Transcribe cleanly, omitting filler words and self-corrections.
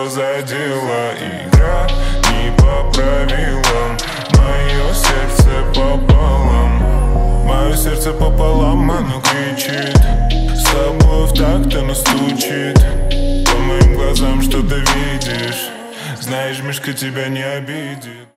задела. Игра не по правилам, мое сердце пополам. Мое сердце пополам, оно кричит. С тобой в такт оно стучит. По моим глазам что-то видишь. Знаешь, Мишка тебя не обидит.